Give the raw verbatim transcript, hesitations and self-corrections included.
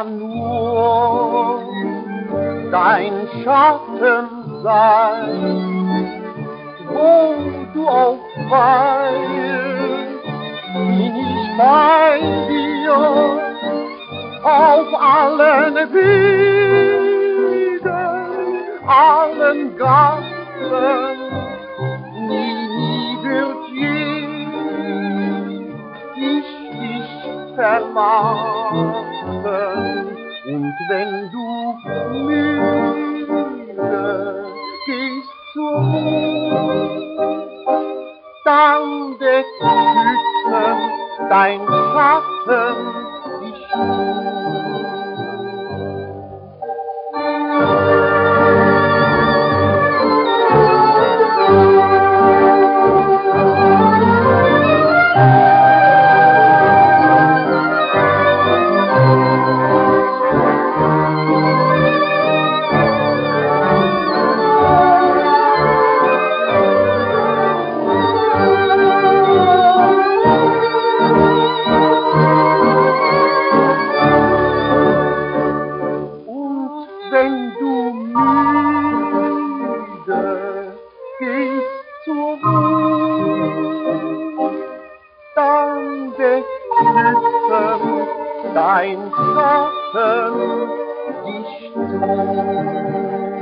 nur dein Schatten sein, wo du auch weilst, bin ich bei dir auf allen Wegen, allen Gassen. Nie, nie wird je ich dich verlassen. Und wenn du müde gehst zur Ruhe, dann deckt schützend dein Schatten dich nur. Wenn du müde gehst zur Ruhe, dann deckt schützend dein Schatten dich zu.